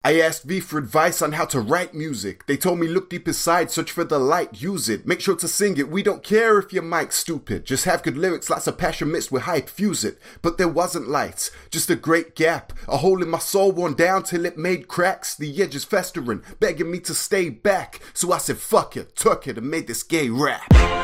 I asked V for advice on how to write music. They told me look deep inside, search for the light, use it. Make sure to sing it, we don't care if your mic's stupid. Just have good lyrics, lots of passion mixed with hype, fuse it. But there wasn't lights, just a great gap. A hole in my soul worn down till it made cracks. The edges festering, begging me to stay back. So I said fuck it, took it and made this gay rap.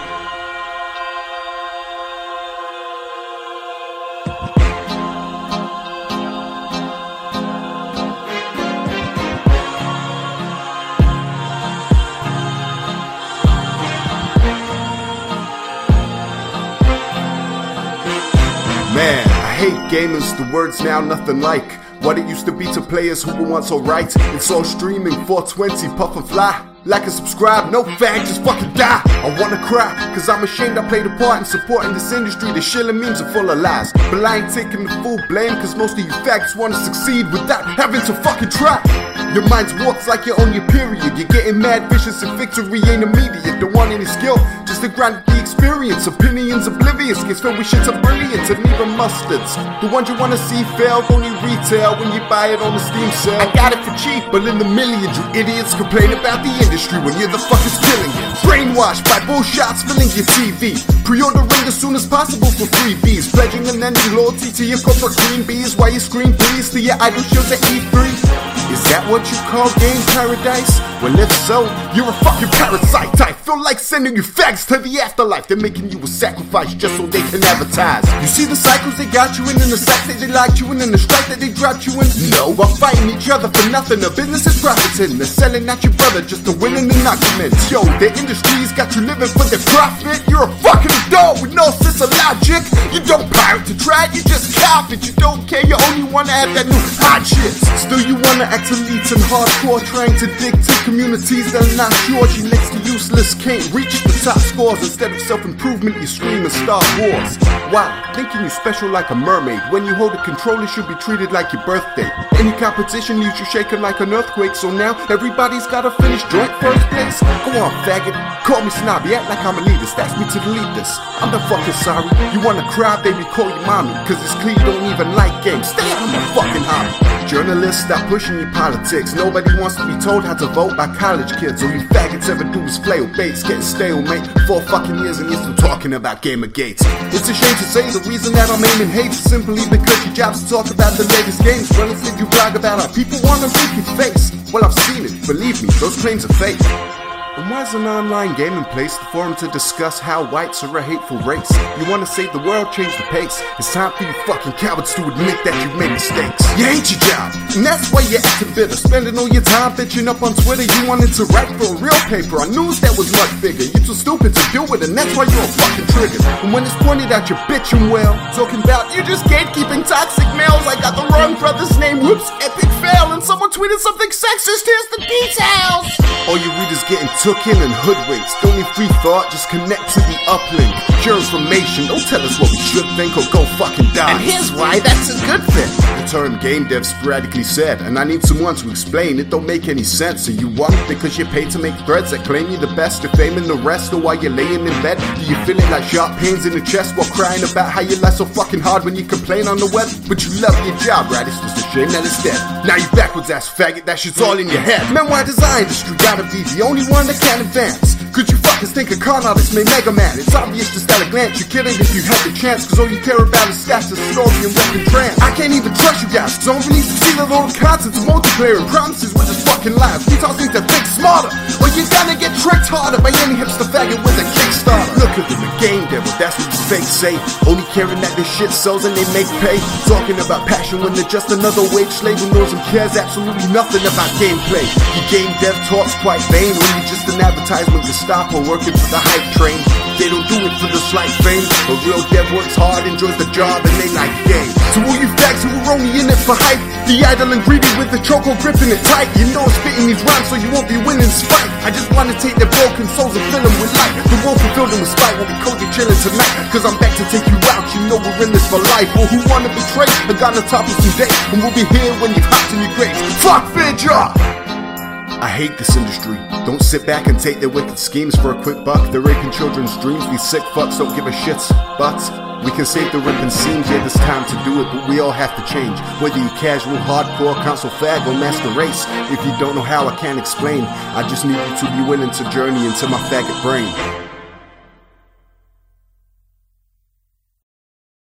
Man, I hate gamers, the words now nothing like what it used to be to players who were once alright. It's all streaming, 420, puff and fly. Like and subscribe, no fag, just fucking die. I wanna cry, cause I'm ashamed I played a part in supporting this industry. The shilling memes are full of lies, but I ain't taking the full blame, cause most of you fags wanna succeed without having to fucking try. Your mind's warped like you're on your period. You're getting mad vicious and victory ain't immediate. Don't want any skill, just to grind the experience. Opinions oblivious, gets filled with shits are brilliant and even mustards. The ones you wanna see fail, only retail when you buy it on the Steam sale. I got it for cheap, but in the millions you idiots complain about the industry when you're the fuckers killing it. Brainwashed by bullshots filling your TV. Pre-ordering as soon as possible for freebies. Pledging and ending loyalty to your corporate queen bees while you scream please to your idol shows at E3. Is that what you call game paradise? Well, if so, you're a fucking parasite. I feel like sending you fags to the afterlife. They're making you a sacrifice just so they can advertise. You see the cycles they got you in, and the sites that they locked you in, and the strife that they dropped you in? No, we're fighting each other for nothing. The business is profiting. They're selling out your brother just to win in the documents. Yo, their industry's got you living for their profit. You're a fucking adult with no sense of logic. You don't pirate to try it, you just cop it. You don't care, you only wanna have that new hot shit. Still you wanna act elite and hardcore, trying to dictate communities that are not yours. You next to useless, can't reach the top scores. Instead of self-improvement, you scream and Star Wars. Wow, thinking you special like a mermaid. When you hold a controller, should be treated like your birthday. Any competition leaves you shaking like an earthquake. So now everybody's gotta finish joint first place. Go on, faggot, call me snobby, act like I'm elitist. Ask me to delete this, I'm not fucking sorry. You wanna cry, baby, call your mommy, cause it's clear you don't even like games. Stay out of my fucking hobby. Journalists, stop pushing your politics. Nobody wants to be told how to vote by college kids. All you faggots ever do is flail baits, getting stalemate 4 fucking years and you're still talking about Gamergate. It's a shame to say the reason that I'm aiming hate is simply because your job's to talk about the latest games. Well, instead you brag about how people wanna rip your face. Well, I've seen it, believe me, those claims are fake. And why's an online gaming place the forum to discuss how whites are a hateful race? You wanna save the world, change the pace. It's time for you fucking cowards to admit that you've made mistakes. You hate your job, and that's why you're acting bitter. Spending all your time bitching up on Twitter. You wanted to write for a real paper on news that was much bigger. You're too stupid to do it, and that's why you're a fucking trigger. And when it's pointed out, you're bitching well. Talking about you just gatekeeping toxic males. I got the wrong brother's name, whoops, epic fail. And someone tweeted something sexist, here's the details. All you readers getting took in and hoodwinked. Don't need free thought, just connect to the uplink. Your information, don't tell us what we should think or go fucking die. And here's why that's a good thing. The term game dev sporadically said, and I need someone to explain. It don't make any sense. And you want it because you're paid to make threads that claim you're the best, defaming the rest. Or while you're laying in bed, do you feel it like sharp pains in the chest while crying about how your life's so fucking hard when you complain on the web? But you love your job, right? It's just a shame that it's dead. Now you backwards ass faggot, that shit's all in your head. Man, why design industry gotta be the only one that can advance? Could you fuckers think a con artist made Mega Man? It's obvious just at a glance, you're kidding if you had the chance. Cause all you care about is stats, a story and repping trans. I can't even trust you guys, cause I don't really see the little concepts of multiplayer and promises with just fucking lies. We talk things that think smarter, or you're gonna get tricked harder by any hipster faggot with a Kickstarter. Look at them, a game devil, that's what these fakes say. Only caring that this shit sells and they make pay. Talking about passion when they're just another wage slave who knows and cares absolutely nothing about gameplay. Your game dev talk's quite vain, when you're just an advertisement to stop or working for the hype train. They don't do it for the slight fame. A real dev works hard, enjoys the job, and they like games. To all you fags who are only in it for hype, the idle and greedy with the choco gripping it tight. You know it's spitting these rhymes so you won't be winning spite. I just wanna take their broken souls and fill them with light. The wolf will fill them with spite while we cozy chillin' tonight. Cause I'm back to take you out, you know we're in this for life. Or who wanna betray, I got on top of some dates. And we'll be here when you've hopped in your graves. Fuck Vidya! I hate this industry. Don't sit back and take their wicked schemes for a quick buck. They're raping children's dreams. These sick fucks don't give a shit. But We can save the ripping seams, yeah, there's time to do it, but we all have to change. Whether you casual, hardcore, console fag, or master race. If you don't know how, I can't explain. I just need you to be willing to journey into my faggot brain.